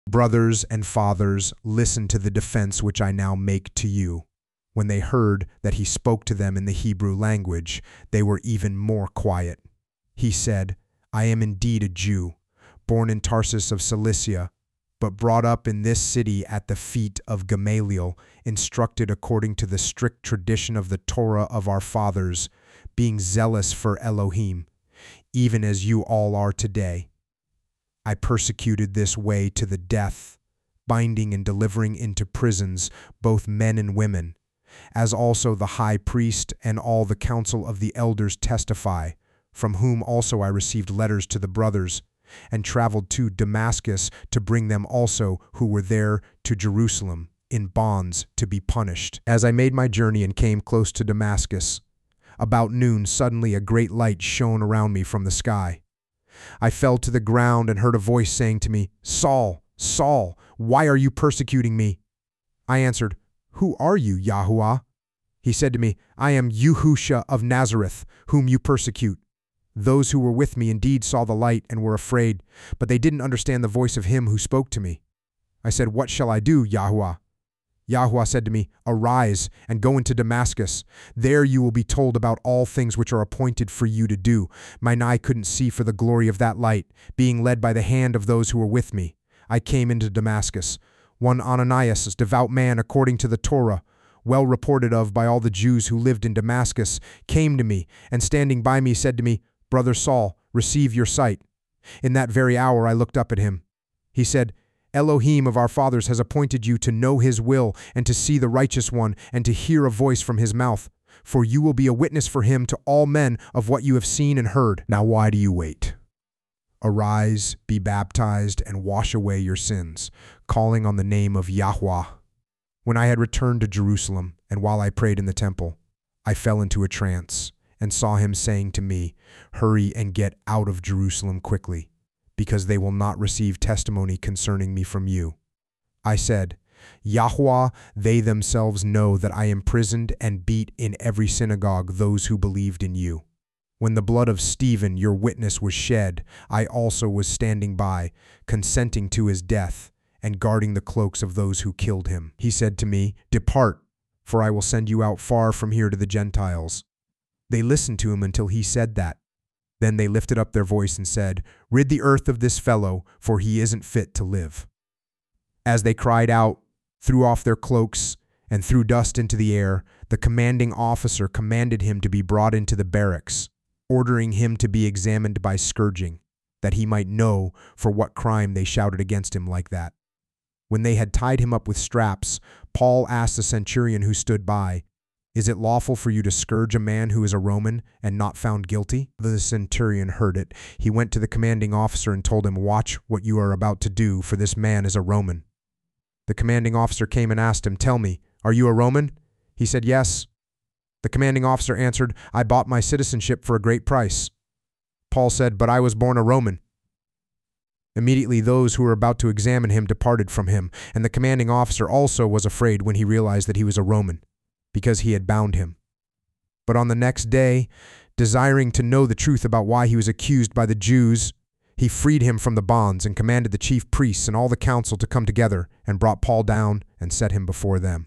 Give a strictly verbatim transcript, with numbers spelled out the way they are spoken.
Brothers and fathers, listen to the defense which I now make to you." When they heard that he spoke to them in the Hebrew language, they were even more quiet. He said, "I am indeed a Jew, born in Tarsus of Cilicia, but brought up in this city at the feet of Gamaliel, instructed according to the strict tradition of the Torah of our fathers, being zealous for Elohim, even as you all are today. I persecuted this way to the death, binding and delivering into prisons both men and women, as also the high priest and all the council of the elders testify, from whom also I received letters to the brothers, and traveled to Damascus to bring them also who were there to Jerusalem in bonds to be punished. As I made my journey and came close to Damascus, about noon suddenly a great light shone around me from the sky. I fell to the ground and heard a voice saying to me, 'Saul, Saul, why are you persecuting me?' I answered, 'Who are you, Yahuwah?' He said to me, 'I am Yahusha of Nazareth, whom you persecute.' Those who were with me indeed saw the light and were afraid, but they didn't understand the voice of him who spoke to me. I said, 'What shall I do, Yahuwah?' Yahuwah said to me, 'Arise and go into Damascus. There you will be told about all things which are appointed for you to do.' Mine eye couldn't see for the glory of that light, being led by the hand of those who were with me. I came into Damascus. One Ananias, a devout man according to the Torah, well reported of by all the Jews who lived in Damascus, came to me, and standing by me said to me, 'Brother Saul, receive your sight.' In that very hour I looked up at him. He said, 'Elohim of our fathers has appointed you to know his will and to see the righteous one and to hear a voice from his mouth. For you will be a witness for him to all men of what you have seen and heard. Now why do you wait? Arise, be baptized, and wash away your sins, calling on the name of Yahweh.' When I had returned to Jerusalem, and while I prayed in the temple, I fell into a trance and saw him saying to me, 'Hurry and get out of Jerusalem quickly, because they will not receive testimony concerning me from you.' I said, 'Yahweh, they themselves know that I imprisoned and beat in every synagogue those who believed in you. When the blood of Stephen, your witness, was shed, I also was standing by, consenting to his death, and guarding the cloaks of those who killed him.' He said to me, 'Depart, for I will send you out far from here to the Gentiles.' They listened to him until he said that. Then they lifted up their voice and said, 'Rid the earth of this fellow, for he isn't fit to live.' As they cried out, threw off their cloaks, and threw dust into the air, the commanding officer commanded him to be brought into the barracks, ordering him to be examined by scourging, that he might know for what crime they shouted against him like that. When they had tied him up with straps, Paul asked the centurion who stood by, 'Is it lawful for you to scourge a man who is a Roman and not found guilty?' The centurion heard it. He went to the commanding officer and told him, 'Watch what you are about to do, for this man is a Roman.' The commanding officer came and asked him, 'Tell me, are you a Roman?' He said, 'Yes.' The commanding officer answered, 'I bought my citizenship for a great price.' Paul said, 'But I was born a Roman.' Immediately those who were about to examine him departed from him, and the commanding officer also was afraid when he realized that he was a Roman, because he had bound him. But on the next day, desiring to know the truth about why he was accused by the Jews, he freed him from the bonds and commanded the chief priests and all the council to come together, and brought Paul down and set him before them.